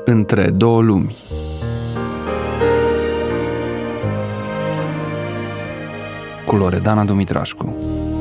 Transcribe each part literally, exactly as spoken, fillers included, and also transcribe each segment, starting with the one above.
Între două lumi. Cu Loredana Dumitrașcu.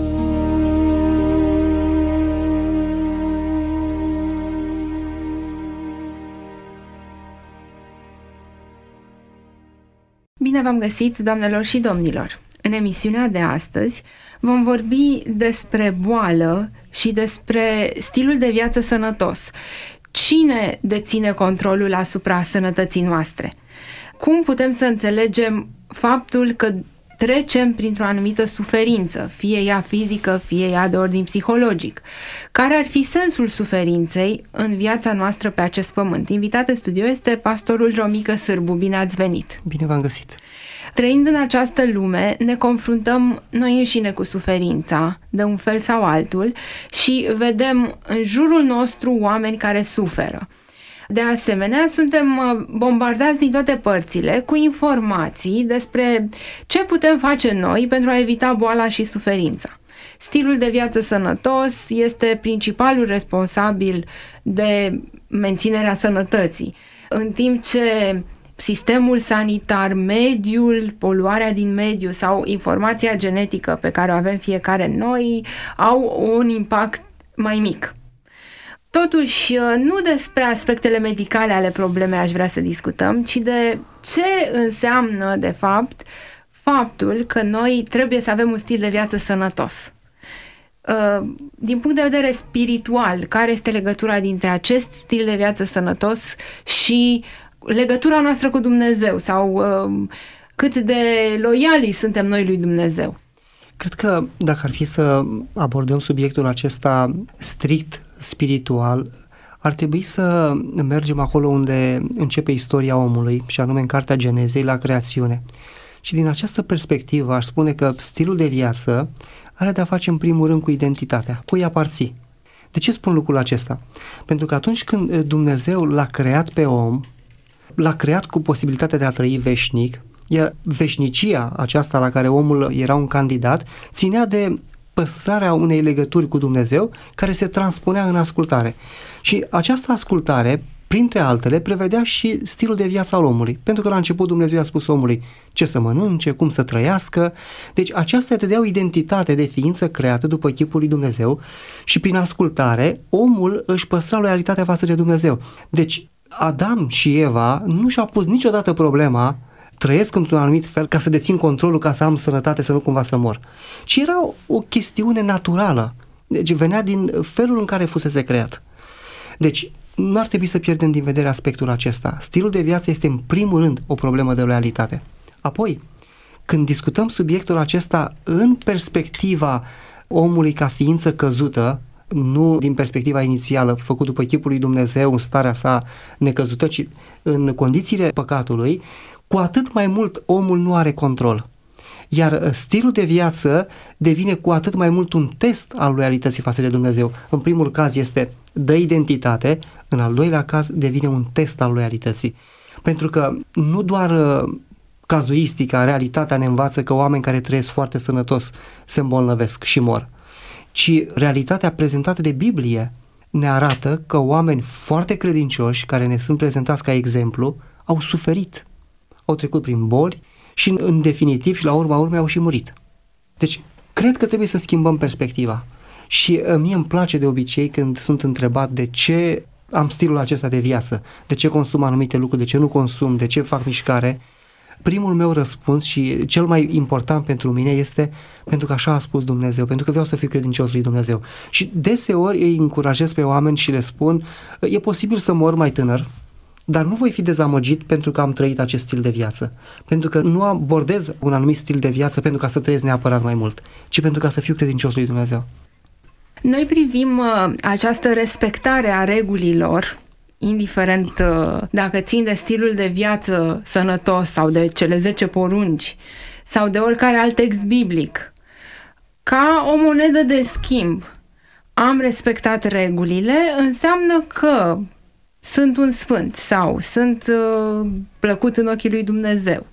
Bine v-am găsit, doamnelor și domnilor! În emisiunea de astăzi vom vorbi despre boală și despre stilul de viață sănătos. Cine deține controlul asupra sănătății noastre? Cum putem să înțelegem faptul că trecem printr-o anumită suferință, fie ea fizică, fie ea de ordin psihologic? Care ar fi sensul suferinței în viața noastră pe acest pământ? Invitat în studio este pastorul Romică Sârbu. Bine ați venit! Bine v-am găsit! Trăind în această lume, ne confruntăm noi înșine cu suferința, de un fel sau altul, și vedem în jurul nostru oameni care suferă. De asemenea, suntem bombardați din toate părțile cu informații despre ce putem face noi pentru a evita boala și suferința. Stilul de viață sănătos este principalul responsabil de menținerea sănătății, în timp ce sistemul sanitar, mediul, poluarea din mediu sau informația genetică pe care o avem fiecare noi au un impact mai mic. Totuși, nu despre aspectele medicale ale problemei aș vrea să discutăm, ci de ce înseamnă, de fapt, faptul că noi trebuie să avem un stil de viață sănătos. Din punct de vedere spiritual, care este legătura dintre acest stil de viață sănătos și legătura noastră cu Dumnezeu sau cât de loiali suntem noi lui Dumnezeu? Cred că dacă ar fi să abordăm subiectul acesta strict spiritual, ar trebui să mergem acolo unde începe istoria omului, și anume în Cartea Genezei, la creațiune. Și din această perspectivă aș spune că stilul de viață are de-a face în primul rând cu identitatea, cui aparții. De ce spun lucrul acesta? Pentru că atunci când Dumnezeu l-a creat pe om, l-a creat cu posibilitatea de a trăi veșnic, iar veșnicia aceasta la care omul era un candidat ținea de păstrarea unei legături cu Dumnezeu care se transpunea în ascultare. Și această ascultare, printre altele, prevedea și stilul de viață al omului. Pentru că la început Dumnezeu a spus omului ce să mănânce, cum să trăiască. Deci aceasta te dea o identitate de ființă creată după chipul lui Dumnezeu și prin ascultare omul își păstra loialitatea față de Dumnezeu. Deci Adam și Eva nu și-au pus niciodată problema trăiesc într-un anumit fel ca să dețin controlul, ca să am sănătate, să nu cumva să mor. Ci era o chestiune naturală. Deci venea din felul în care fusese creat. Deci nu ar trebui să pierdem din vedere aspectul acesta. Stilul de viață este în primul rând o problemă de loialitate. Apoi, când discutăm subiectul acesta în perspectiva omului ca ființă căzută, nu din perspectiva inițială, făcut după chipul lui Dumnezeu în starea sa necăzută, ci în condițiile păcatului, cu atât mai mult omul nu are control. Iar stilul de viață devine cu atât mai mult un test al loialității față de Dumnezeu. În primul caz este dă identitate, în al doilea caz devine un test al loialității. Pentru că nu doar cazuistica, realitatea ne învață că oameni care trăiesc foarte sănătos se îmbolnăvesc și mor, ci realitatea prezentată de Biblie ne arată că oameni foarte credincioși, care ne sunt prezentați ca exemplu, au suferit, au trecut prin boli și în, în definitiv și la urma urmei au și murit. Deci, cred că trebuie să schimbăm perspectiva și mie îmi place de obicei când sunt întrebat de ce am stilul acesta de viață, de ce consum anumite lucruri, de ce nu consum, de ce fac mișcare. Primul meu răspuns și cel mai important pentru mine este pentru că așa a spus Dumnezeu, pentru că vreau să fiu credincios lui Dumnezeu. Și deseori îi încurajez pe oameni și le spun, e posibil să mor mai tânăr, dar nu voi fi dezamăgit pentru că am trăit acest stil de viață, pentru că nu abordez un anumit stil de viață pentru ca să trăiesc neapărat mai mult, ci pentru ca să fiu credincios lui Dumnezeu. Noi privim uh, această respectare a regulilor, indiferent uh, dacă țin de stilul de viață sănătos sau de cele zece porunci sau de oricare alt text biblic, ca o monedă de schimb. Am respectat regulile, înseamnă că sunt un sfânt sau sunt uh, plăcut în ochii lui Dumnezeu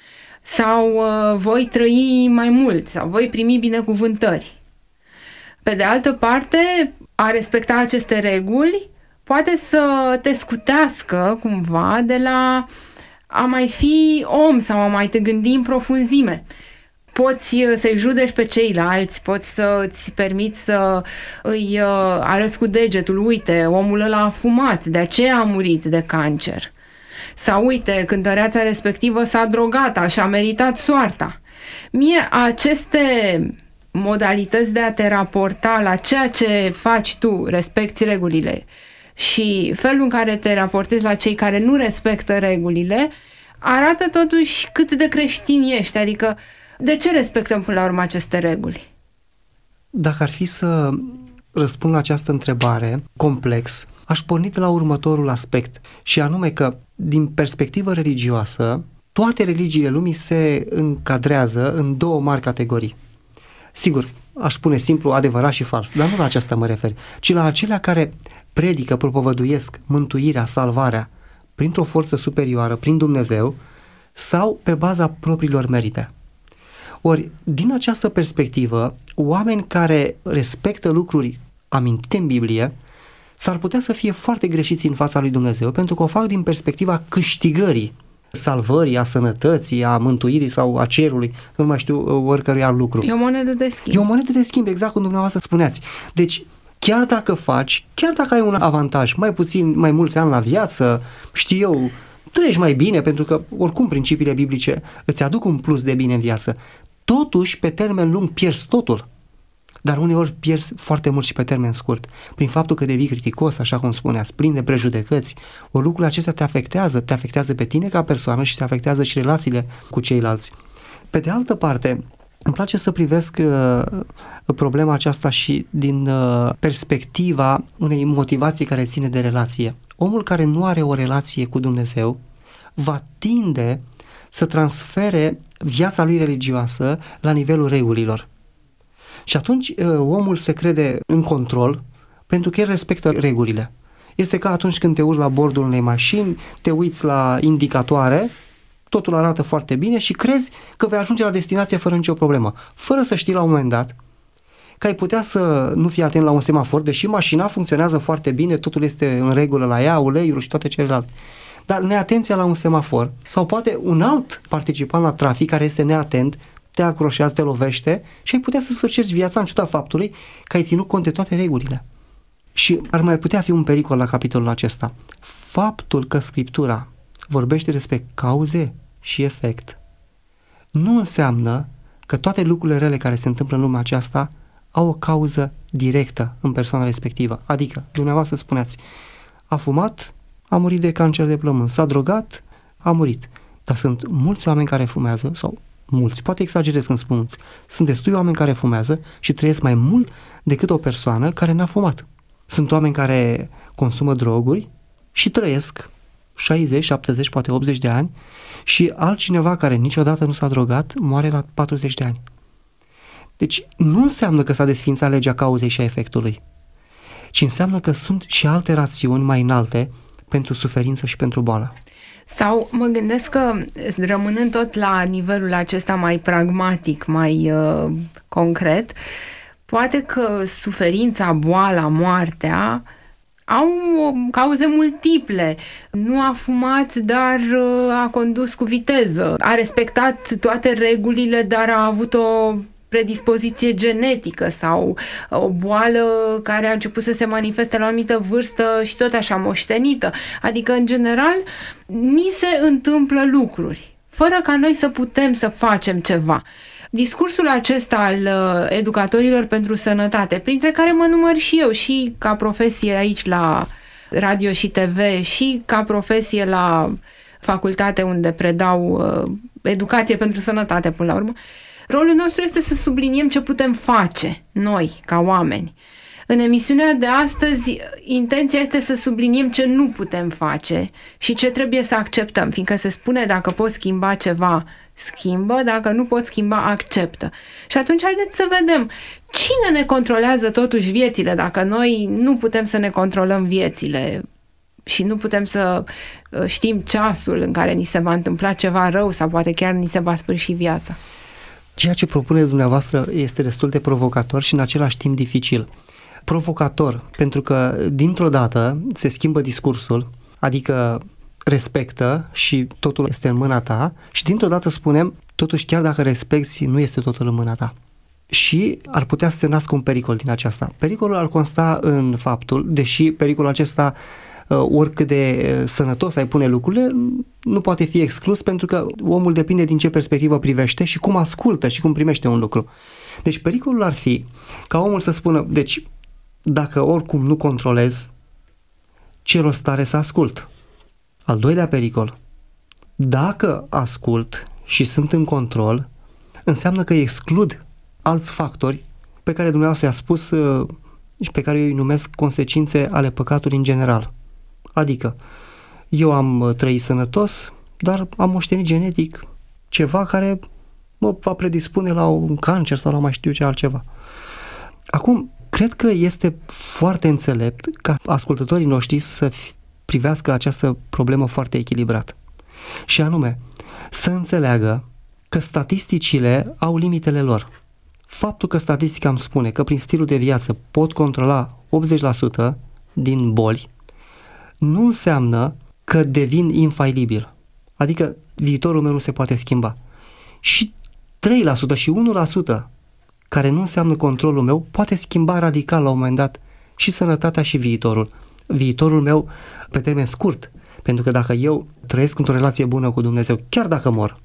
sau uh, voi trăi mai mult sau voi primi binecuvântări. Pe de altă parte, a respecta aceste reguli poate să te scutească cumva de la a mai fi om sau a mai te gândi în profunzime. Poți să-i judeci pe ceilalți, poți să-ți permiți să îi arăți cu degetul, uite, omul ăla a fumat, de aceea a murit de cancer. Sau uite, cântăreața respectivă s-a drogat, așa a meritat soarta. Mie aceste modalități de a te raporta la ceea ce faci tu, respecti regulile, și felul în care te raportezi la cei care nu respectă regulile, arată totuși cât de creștin ești, adică de ce respectăm până la urmă aceste reguli? Dacă ar fi să răspund la această întrebare complex, aș porni de la următorul aspect, și anume că, din perspectivă religioasă, toate religiile lumii se încadrează în două mari categorii. Sigur, aș spune simplu adevărat și fals, dar nu la aceasta mă refer, ci la acelea care predică, propovăduiesc mântuirea, salvarea printr-o forță superioară, prin Dumnezeu, sau pe baza propriilor merite. Ori, din această perspectivă, oameni care respectă lucruri amintite în Biblie s-ar putea să fie foarte greșiți în fața lui Dumnezeu, pentru că o fac din perspectiva câștigării, salvării, a sănătății, a mântuirii sau a cerului, nu mai știu, oricărui alt lucru. E o monedă de schimb. E o monedă de schimb, exact cum dumneavoastră spuneați. Deci, chiar dacă faci, chiar dacă ai un avantaj, mai puțin, mai mulți ani la viață, știu eu, trăiești mai bine, pentru că oricum principiile biblice îți aduc un plus de bine în viață, totuși pe termen lung pierzi totul. Dar uneori pierzi foarte mult și pe termen scurt, prin faptul că devii criticos, așa cum spuneați, plin de prejudecăți. O lucrurile acestea te afectează, te afectează pe tine ca persoană și te afectează și relațiile cu ceilalți. Pe de altă parte, îmi place să privesc uh, problema aceasta și din uh, perspectiva unei motivații care ține de relație. Omul care nu are o relație cu Dumnezeu va tinde să transfere viața lui religioasă la nivelul regulilor. Și atunci omul se crede în control pentru că el respectă regulile. Este ca atunci când te urci la bordul unei mașini, te uiți la indicatoare, totul arată foarte bine și crezi că vei ajunge la destinație fără nicio problemă, fără să știi la un moment dat că ai putea să nu fii atent la un semafor, deși mașina funcționează foarte bine, totul este în regulă la ea, uleiul și toate celelalte. Dar neatenția la un semafor sau poate un alt participant la trafic care este neatent, te acroșează, te lovește și ai putea să sfârșești viața în ciuda faptului că ai ținut cont de toate regulile. Și ar mai putea fi un pericol la capitolul acesta. Faptul că Scriptura vorbește despre cauze și efect nu înseamnă că toate lucrurile rele care se întâmplă în lumea aceasta au o cauză directă în persoana respectivă. Adică, dumneavoastră spuneați, a fumat, a murit de cancer de plămâni, s-a drogat, a murit. Dar sunt mulți oameni care fumează, sau mulți, poate exagerez când spun mulți, sunt destui oameni care fumează și trăiesc mai mult decât o persoană care n-a fumat. Sunt oameni care consumă droguri și trăiesc șaizeci, șaptezeci, poate optzeci de ani și altcineva care niciodată nu s-a drogat moare la patruzeci de ani. Deci nu înseamnă că s-a desființat legea cauzei și a efectului, ci înseamnă că sunt și alte rațiuni mai înalte pentru suferință și pentru boală. Sau mă gândesc că, rămânând tot la nivelul acesta mai pragmatic, mai uh, concret, poate că suferința, boala, moartea au cauze multiple. Nu a fumat, dar a condus cu viteză. A respectat toate regulile, dar a avut o predispoziție genetică sau o boală care a început să se manifeste la o anumită vârstă și tot așa moștenită. Adică, în general, ni se întâmplă lucruri, fără ca noi să putem să facem ceva. Discursul acesta al educatorilor pentru sănătate, printre care mă număr și eu, și ca profesie aici la radio și T V, și ca profesie la facultate unde predau educație pentru sănătate până la urmă, rolul nostru este să subliniem ce putem face noi, ca oameni. În emisiunea de astăzi, intenția este să subliniem ce nu putem face și ce trebuie să acceptăm, fiindcă se spune dacă poți schimba ceva, schimbă, dacă nu poți schimba, acceptă. Și atunci haideți să vedem cine ne controlează totuși viețile, dacă noi nu putem să ne controlăm viețile și nu putem să știm ceasul în care ni se va întâmpla ceva rău sau poate chiar ni se va sfârși viața. Ceea ce propuneți dumneavoastră este destul de provocator și în același timp dificil. provocator, pentru că dintr-o dată se schimbă discursul, adică respectă și totul este în mâna ta și dintr-o dată spunem, totuși chiar dacă respecti, nu este totul în mâna ta. Și ar putea să se nască un pericol din aceasta. Pericolul ar consta în faptul, deși pericolul acesta, oricât de sănătos ai pune lucrurile, nu poate fi exclus pentru că omul depinde din ce perspectivă privește și cum ascultă și cum primește un lucru. Deci pericolul ar fi ca omul să spună, deci dacă oricum nu controlez, ce rost are să ascult? Al doilea pericol, dacă ascult și sunt în control, înseamnă că exclud alți factori pe care Dumnezeu i-a spus și pe care eu îi numesc consecințe ale păcatului în general. Adică, eu am trăit sănătos, dar am moștenit genetic ceva care mă va predispune la un cancer sau la mai știu ce altceva. Acum, cred că este foarte înțelept ca ascultătorii noștri să privească această problemă foarte echilibrat. Și anume, să înțeleagă că statisticile au limitele lor. Faptul că statistica îmi spune că prin stilul de viață pot controla optzeci la sută din boli, nu înseamnă că devin infailibil. Adică viitorul meu nu se poate schimba. Și trei la sută și unu la sută, care nu înseamnă controlul meu, poate schimba radical la un moment dat și sănătatea și viitorul. Viitorul meu pe termen scurt, pentru că dacă eu trăiesc într-o relație bună cu Dumnezeu, chiar dacă mor,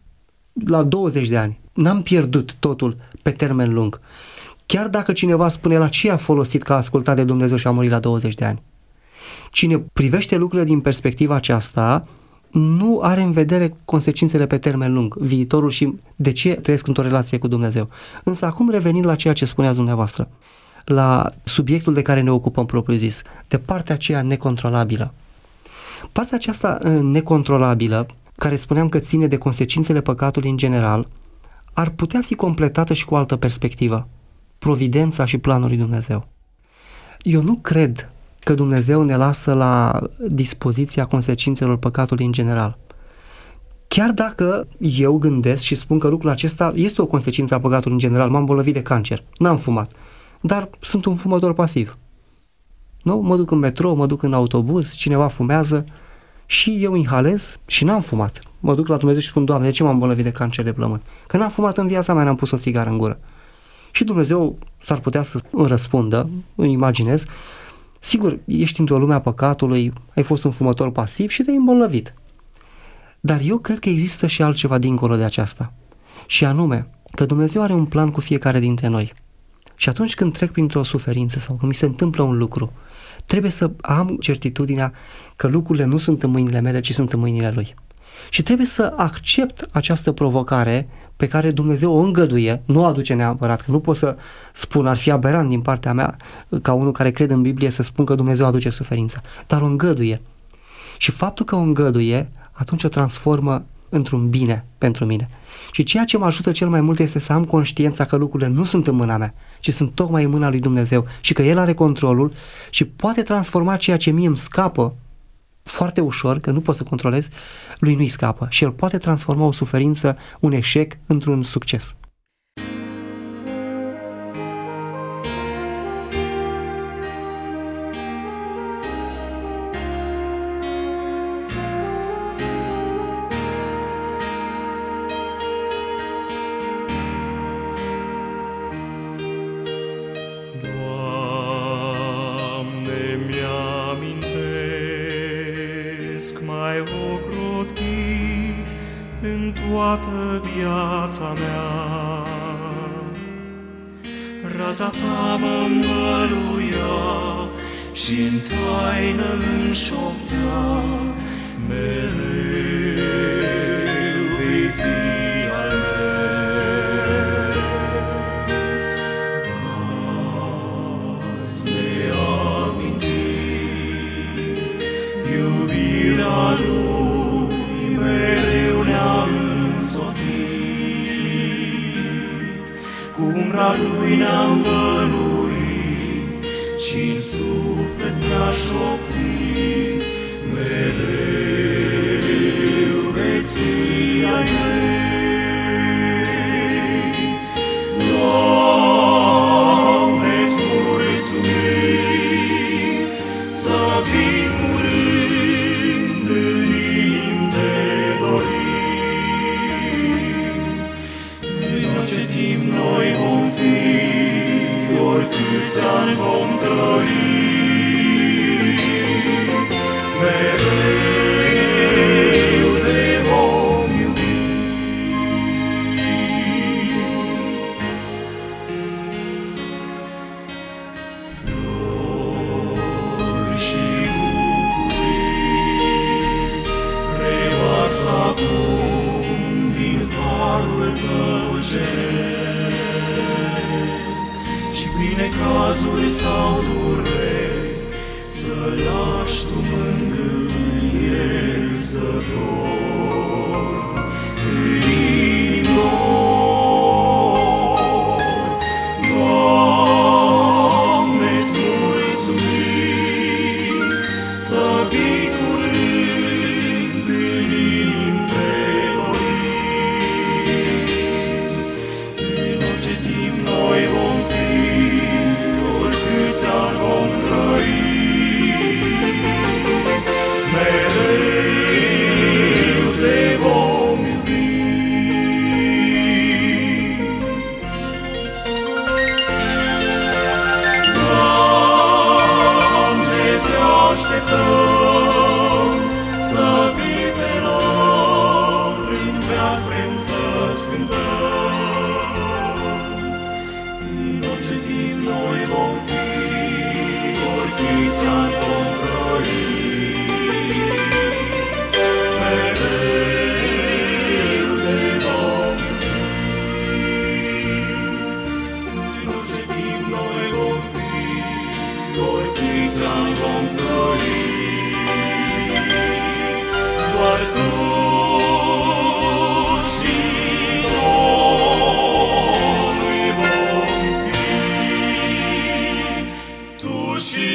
la douăzeci de ani, n-am pierdut totul pe termen lung. Chiar dacă cineva spune la ce a folosit că a ascultat de Dumnezeu și a murit la douăzeci de ani. Cine privește lucrurile din perspectiva aceasta, nu are în vedere consecințele pe termen lung, viitorul și de ce trăiesc într-o relație cu Dumnezeu. Însă acum revenind la ceea ce spunea dumneavoastră, la subiectul de care ne ocupăm propriu zis, de partea aceea necontrolabilă. Partea aceasta necontrolabilă, care spuneam că ține de consecințele păcatului în general, ar putea fi completată și cu o altă perspectivă, providența și planul lui Dumnezeu. Eu nu cred că Dumnezeu ne lasă la dispoziția consecințelor păcatului în general. Chiar dacă eu gândesc și spun că lucrul acesta este o consecință a păcatului în general, m-am bolnăvit de cancer, n-am fumat, dar sunt un fumător pasiv. Nu? Mă duc în metrou, mă duc în autobuz, cineva fumează și eu inhalez și n-am fumat. Mă duc la Dumnezeu și spun, Doamne, de ce m-am bolnăvit de cancer de plămân? Că n-am fumat în viața mea, n-am pus o țigară în gură. Și Dumnezeu s-ar putea să îmi răspundă, îmi imaginez, sigur, ești într-o lume a păcatului, ai fost un fumător pasiv și te-ai îmbolnăvit. Dar eu cred că există și altceva dincolo de aceasta. Și anume, că Dumnezeu are un plan cu fiecare dintre noi. Și atunci când trec printr-o suferință sau când mi se întâmplă un lucru, trebuie să am certitudinea că lucrurile nu sunt în mâinile mele, ci sunt în mâinile Lui. Și trebuie să accept această provocare pe care Dumnezeu o îngăduie, nu o aduce neapărat, că nu pot să spun, ar fi aberant din partea mea, ca unul care crede în Biblie, să spun că Dumnezeu aduce suferința, dar o îngăduie. Și faptul că o îngăduie, atunci o transformă într-un bine pentru mine. Și ceea ce mă ajută cel mai mult este să am conștiința că lucrurile nu sunt în mâna mea, ci sunt tocmai în mâna lui Dumnezeu și că El are controlul și poate transforma ceea ce mie îmi scapă foarte ușor, că nu pot să controlez, lui nu-i scapă și El poate transforma o suferință, un eșec, într-un succes. Toată viața mea, raza ta mă învăluia și-n taină înșoptea, mereu vei fi al meu. Azi ne amintim iubirea Lui, mereu ne-a cum Lui ne-a învăluit și-n suflet ne-a șoptit, mereu veți fi ai mei. Doamne, îți mulțumim trăi, mereu te vom iubi. Flori și bucurii revarsă acum din harul tău ceresc, și prin necazuri sau dureri să lași tu mângâierzător în inimi lor. Doamne-ți mulțumim, să vii curând în inimi te dorim. În orice timp noi vom fi, oricâți ani vom trăi, mereu te vom iubi. Doamne, te așteptăm să vii pe noi, în veac vrem să-ți cântăm. În orice timp noi vom fi, oricâți ani vom trăi, mereu te vom iubi. În orice timp noi vom fi, oricâți ani vom trăi, doar tu și noi vom fi, tu și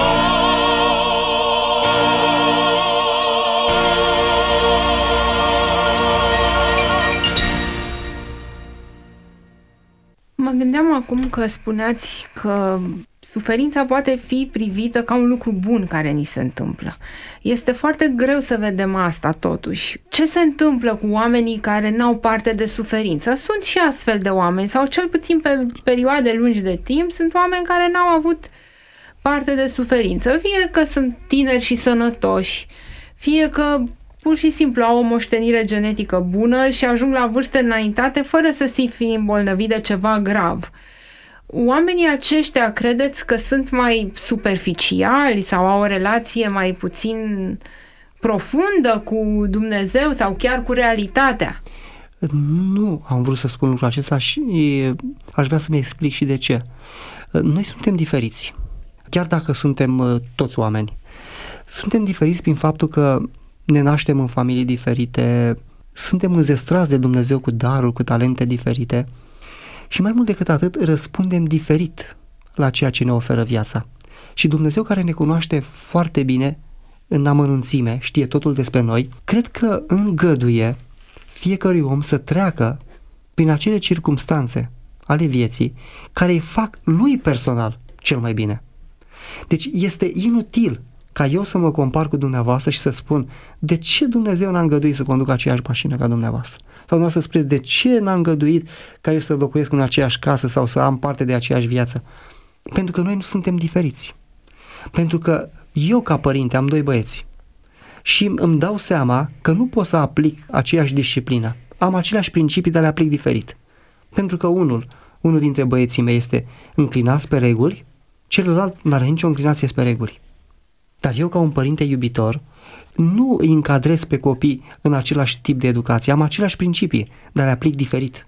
Mă gândeam acum că spuneați că suferința poate fi privită ca un lucru bun care ni se întâmplă. Este foarte greu să vedem asta totuși. Ce se întâmplă cu oamenii care n-au parte de suferință? Sunt și astfel de oameni, sau cel puțin pe perioade lungi de timp sunt oameni care n-au avut parte de suferință. Fie că sunt tineri și sănătoși, fie că pur și simplu au o moștenire genetică bună și ajung la vârste înaintate fără să se fi îmbolnăvit de ceva grav. Oamenii aceștia credeți că sunt mai superficiali sau au o relație mai puțin profundă cu Dumnezeu sau chiar cu realitatea? Nu am vrut să spun lucrul acesta și aș vrea să-mi explic și de ce. Noi suntem diferiți. Chiar dacă suntem toți oameni, suntem diferiți prin faptul că ne naștem în familii diferite, suntem înzestrați de Dumnezeu cu daruri, cu talente diferite și mai mult decât atât răspundem diferit la ceea ce ne oferă viața. Și Dumnezeu, care ne cunoaște foarte bine în amănunțime, știe totul despre noi, cred că îngăduie fiecărui om să treacă prin acele circumstanțe ale vieții care îi fac lui personal cel mai bine. Deci este inutil ca eu să mă compar cu dumneavoastră și să spun de ce Dumnezeu n-a îngăduit să conduc aceeași mașină ca dumneavoastră. Sau dumneavoastră să spuneți de ce n-a îngăduit ca eu să locuiesc în aceeași casă sau să am parte de aceeași viață. Pentru că noi nu suntem diferiți. Pentru că eu ca părinte am doi băieți și îmi dau seama că nu pot să aplic aceeași disciplină. Am aceleași principii, dar le aplic diferit. Pentru că unul, unul dintre băieții mei este înclinat spre reguli, celălalt n-are nicio înclinație spre reguli. Dar eu, ca un părinte iubitor, nu îi încadrez pe copii în același tip de educație. Am aceleași principii, dar le aplic diferit.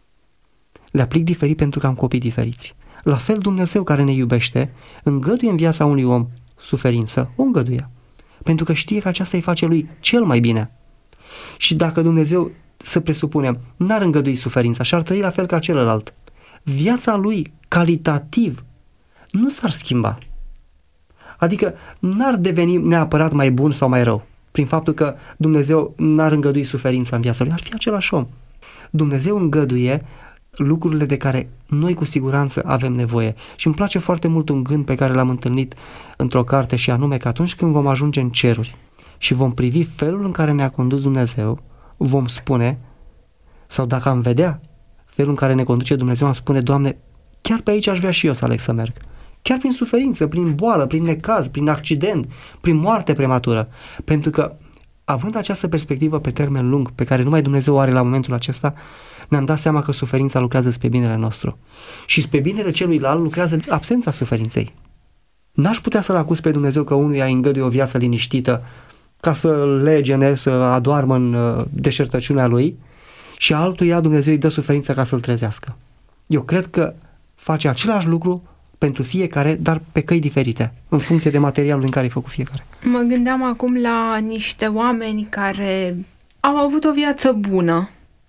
Le aplic diferit pentru că am copii diferiți. La fel, Dumnezeu, care ne iubește, îngăduie în viața unui om suferință, o îngăduie. Pentru că știe că aceasta îi face lui cel mai bine. Și dacă Dumnezeu, să presupunem, n-ar îngădui suferința și ar trăi la fel ca celălalt, viața lui, calitativ, nu s-ar schimba. Adică n-ar deveni neapărat mai bun sau mai rău prin faptul că Dumnezeu n-ar îngădui suferința în viața lui, ar fi același om. Dumnezeu îngăduie lucrurile de care noi cu siguranță avem nevoie. Și îmi place foarte mult un gând pe care l-am întâlnit într-o carte, și anume că atunci când vom ajunge în ceruri și vom privi felul în care ne-a condus Dumnezeu, vom spune, sau dacă am vedea felul în care ne conduce Dumnezeu, am spune: Doamne, chiar pe aici aș vrea și eu să aleg să merg. chiar prin suferință, prin boală, prin necaz, prin accident, prin moarte prematură. Pentru că, având această perspectivă pe termen lung, pe care numai Dumnezeu o are la momentul acesta, ne-am dat seama că suferința lucrează spre binele nostru. Și spre binele celuilalt lucrează absența suferinței. N-aș putea să-L acuz pe Dumnezeu că unuia îi îngăduie o viață liniștită ca să legene, să adoarmă în deșertăciunea lui, și altuia Dumnezeu îi dă suferință ca să-l trezească. Eu cred că face același lucru pentru fiecare, dar pe căi diferite, în funcție de materialul în care e făcut fiecare. Mă gândeam acum la niște oameni care au avut o viață bună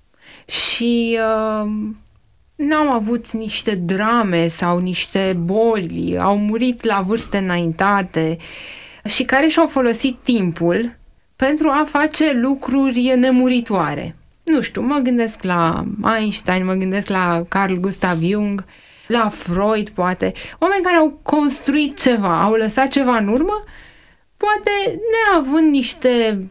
și uh, n-au avut niște drame sau niște boli, au murit la vârste înaintate și care și-au folosit timpul pentru a face lucruri nemuritoare. Nu știu, mă gândesc la Einstein, mă gândesc la Carl Gustav Jung, la Freud, poate. Oameni care au construit ceva, au lăsat ceva în urmă, poate neavând niște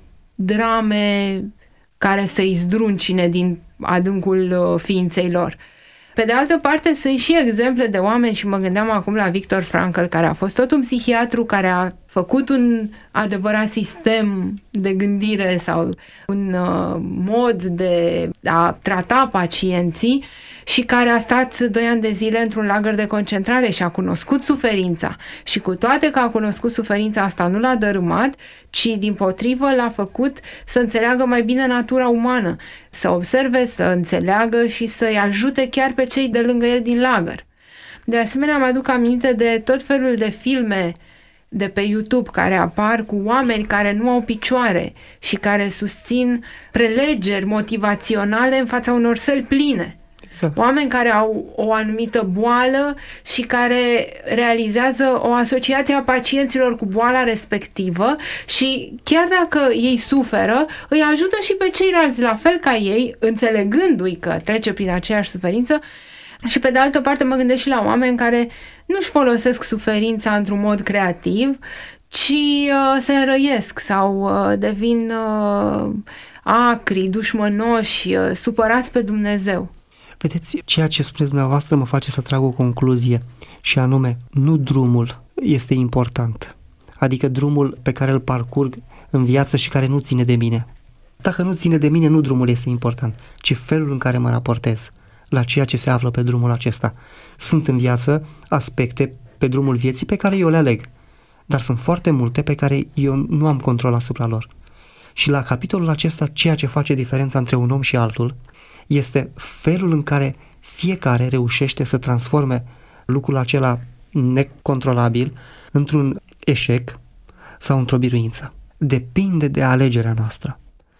drame care să-i zdruncine din adâncul ființei lor. Pe de altă parte, sunt și exemple de oameni, și mă gândeam acum la Viktor Frankl, care a fost tot un psihiatru care a făcut un adevărat sistem de gândire sau un uh, mod de a trata pacienții, și care a stat doi ani de zile într-un lagăr de concentrare și a cunoscut suferința. Și cu toate că a cunoscut suferința asta, nu l-a dărâmat, ci dimpotrivă l-a făcut să înțeleagă mai bine natura umană, să observe, să înțeleagă și să-i ajute chiar pe cei de lângă el din lagăr. De asemenea, mă aduc aminte de tot felul de filme de pe YouTube care apar cu oameni care nu au picioare și care susțin prelegeri motivaționale în fața unor săli pline. Exact. Oameni care au o anumită boală și care realizează o asociație a pacienților cu boala respectivă și chiar dacă ei suferă, îi ajută și pe ceilalți la fel ca ei, înțelegându-i că trece prin aceeași suferință. Și pe de altă parte mă gândesc și la oameni care nu-și folosesc suferința într-un mod creativ, ci uh, se înrăiesc sau uh, devin uh, acri, dușmănoși, uh, supărați pe Dumnezeu. Vedeți, ceea ce spuneți dumneavoastră mă face să trag o concluzie, și anume, nu drumul este important, adică drumul pe care îl parcurg în viață și care nu ține de mine. Dacă nu ține de mine, nu drumul este important, ci felul în care mă raportez la ceea ce se află pe drumul acesta. Sunt în viață aspecte pe drumul vieții pe care eu le aleg, dar sunt foarte multe pe care eu nu am control asupra lor. Și la capitolul acesta, ceea ce face diferența între un om și altul este felul în care fiecare reușește să transforme lucrul acela necontrolabil într-un eșec sau într-o biruință. Depinde de alegerea noastră.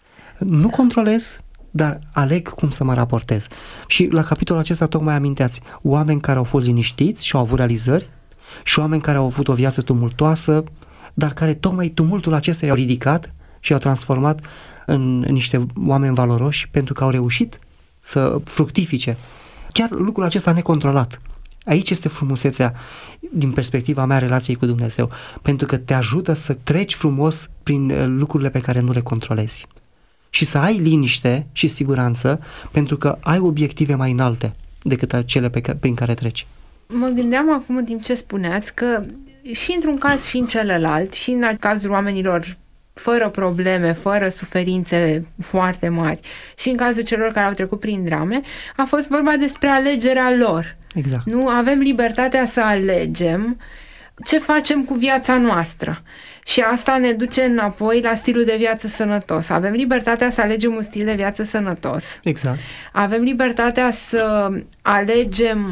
Nu controlez, dar aleg cum să mă raportez. Și la capitolul acesta tocmai aminteați oameni care au fost liniștiți și au avut realizări și oameni care au avut o viață tumultoasă, dar care tocmai tumultul acesta i-au ridicat și i-au transformat în niște oameni valoroși pentru că au reușit să fructifice. Chiar lucrul acesta necontrolat. Aici este frumusețea din perspectiva mea relației cu Dumnezeu, pentru că te ajută să treci frumos prin lucrurile pe care nu le controlezi și să ai liniște și siguranță pentru că ai obiective mai înalte decât cele pe care, prin care treci. Mă gândeam acum în timp ce spuneați că și într-un caz și în celălalt, și în cazul oamenilor fără probleme, fără suferințe foarte mari, și în cazul celor care au trecut prin drame, a fost vorba despre alegerea lor. Exact. Nu avem libertatea să alegem ce facem cu viața noastră. Și asta ne duce înapoi la stilul de viață sănătos. Avem libertatea să alegem un stil de viață sănătos. Exact. Avem libertatea să alegem,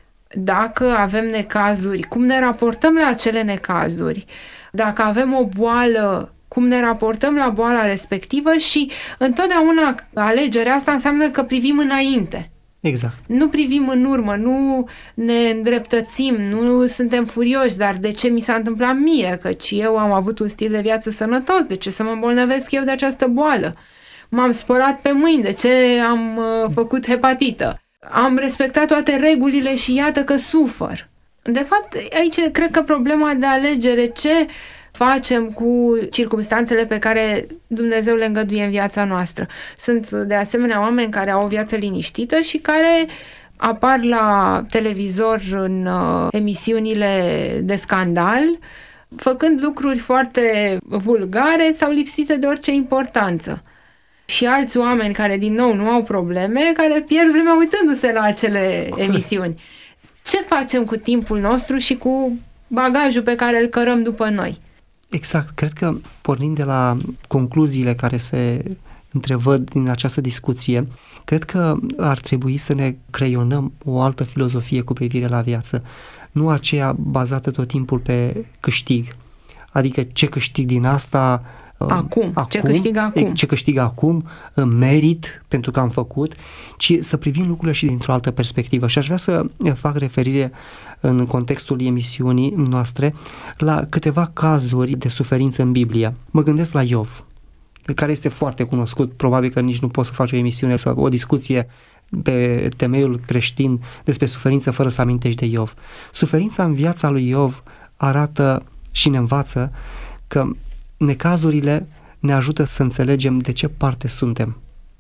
dacă avem necazuri, cum ne raportăm la acele necazuri. Dacă avem o boală, cum ne raportăm la boala respectivă, și întotdeauna alegerea asta înseamnă că privim înainte. Exact. Nu privim în urmă, nu ne îndreptățim, nu suntem furioși, dar de ce mi s-a întâmplat mie? Căci eu am avut un stil de viață sănătos, de ce să mă îmbolnăvesc eu de această boală? M-am spălat pe mâini, de ce am uh, făcut hepatită? Am respectat toate regulile și iată că sufăr. De fapt, aici cred că problema de alegere, ce facem cu circumstanțele pe care Dumnezeu le îngăduie în viața noastră. Sunt de asemenea oameni care au o viață liniștită și care apar la televizor în uh, emisiunile de scandal, făcând lucruri foarte vulgare sau lipsite de orice importanță. Și alți oameni care, din nou, nu au probleme, care pierd vremea uitându-se la acele Corect. emisiuni. Ce facem cu timpul nostru și cu bagajul pe care îl cărăm după noi? Exact. Cred că, pornind de la concluziile care se întrevăd din această discuție, cred că ar trebui să ne creionăm o altă filozofie cu privire la viață, nu aceea bazată tot timpul pe câștig. Adică ce câștig din asta acum, acum ce câștig acum, ce câștig acum, merit pentru că am făcut, ci să privim lucrurile și dintr-o altă perspectivă. Și aș vrea să fac referire în contextul emisiunii noastre la câteva cazuri de suferință în Biblie. Mă gândesc la Iov, care este foarte cunoscut, probabil că nici nu poți să faci o emisiune sau o discuție pe temeiul creștin despre suferință fără să amintești de Iov. Suferința în viața lui Iov arată și ne învață că necazurile ne ajută să înțelegem de ce parte suntem.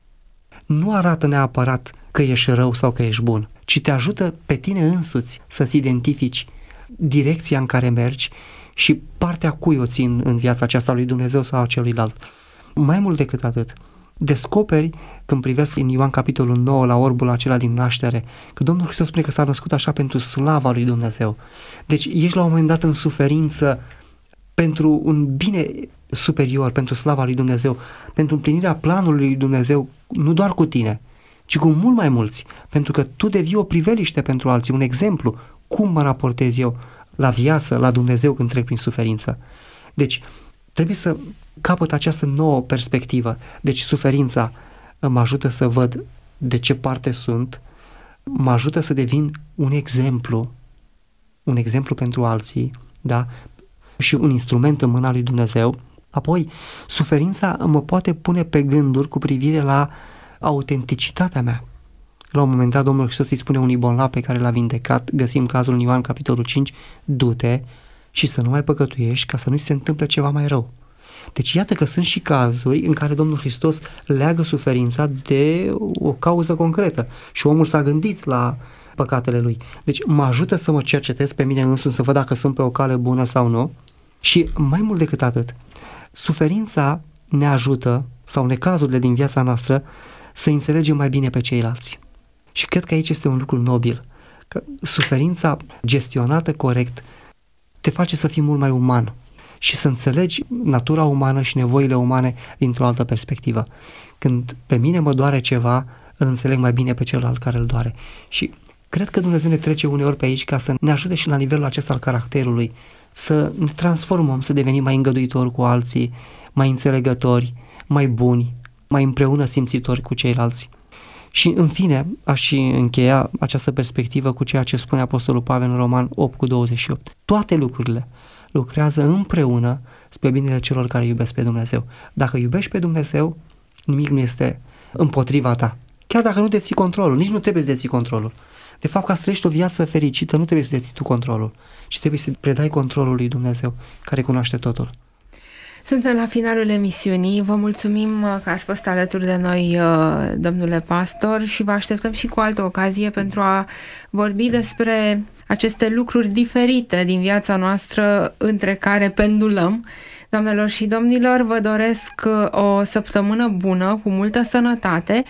Nu arată neapărat că ești rău sau că ești bun, ci te ajută pe tine însuți să-ți identifici direcția în care mergi și partea cui o țin în viața aceasta lui Dumnezeu sau a celuilalt. Mai mult decât atât, descoperi, când privesc în Ioan capitolul nouă la orbul acela din naștere, că Domnul Hristos spune că s-a născut așa pentru slava lui Dumnezeu. Deci ești la un moment dat în suferință pentru un bine superior, pentru slava lui Dumnezeu, pentru împlinirea planului lui Dumnezeu, nu doar cu tine, ci cu mult mai mulți, pentru că tu devii o priveliște pentru alții, un exemplu, cum mă raportez eu la viață, la Dumnezeu când trec prin suferință. Deci, trebuie să capăt această nouă perspectivă. Deci, suferința mă ajută să văd de ce parte sunt, mă ajută să devin un exemplu, un exemplu pentru alții, da? Și un instrument în mâna lui Dumnezeu. Apoi, suferința mă poate pune pe gânduri cu privire la autenticitatea mea. La un moment dat, Domnul Hristos îi spune unui bolnav pe care l-a vindecat, găsim cazul în Ioan capitolul cinci, du-te și să nu mai păcătuiești ca să nu-i se întâmple ceva mai rău. Deci iată că sunt și cazuri în care Domnul Hristos leagă suferința de o cauză concretă și omul s-a gândit la păcatele lui. Deci mă ajută să mă cercetez pe mine însumi, să văd dacă sunt pe o cale bună sau nu. Și mai mult decât atât, suferința ne ajută, sau necazurile din viața noastră, să înțelegem mai bine pe ceilalți. Și cred că aici este un lucru nobil, că suferința gestionată corect te face să fii mult mai uman și să înțelegi natura umană și nevoile umane dintr-o altă perspectivă. Când pe mine mă doare ceva, îl înțeleg mai bine pe celălalt care îl doare. Și cred că Dumnezeu ne trece uneori pe aici ca să ne ajute și la nivelul acesta al caracterului, să ne transformăm, să devenim mai îngăduitori cu alții, mai înțelegători, mai buni, mai împreună simțitori cu ceilalți. Și în fine, aș și încheia această perspectivă cu ceea ce spune Apostolul Pavel în Roman opt cu douăzeci și opt. Toate lucrurile lucrează împreună spre binele celor care iubesc pe Dumnezeu. Dacă iubești pe Dumnezeu, nimic nu este împotriva ta. Chiar dacă nu deții controlul, nici nu trebuie să deții controlul. De fapt, ca să trăiești o viață fericită, nu trebuie să deții tu controlul, ci trebuie să predai controlul lui Dumnezeu, care cunoaște totul. Suntem la finalul emisiunii. Vă mulțumim că ați fost alături de noi, domnule pastor, și vă așteptăm și cu altă ocazie pentru a vorbi despre aceste lucruri diferite din viața noastră între care pendulăm. Doamnelor și domnilor, vă doresc o săptămână bună, cu multă sănătate,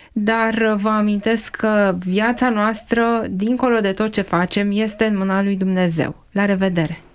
dar vă amintesc că viața noastră, dincolo de tot ce facem, este în mâna lui Dumnezeu. La revedere!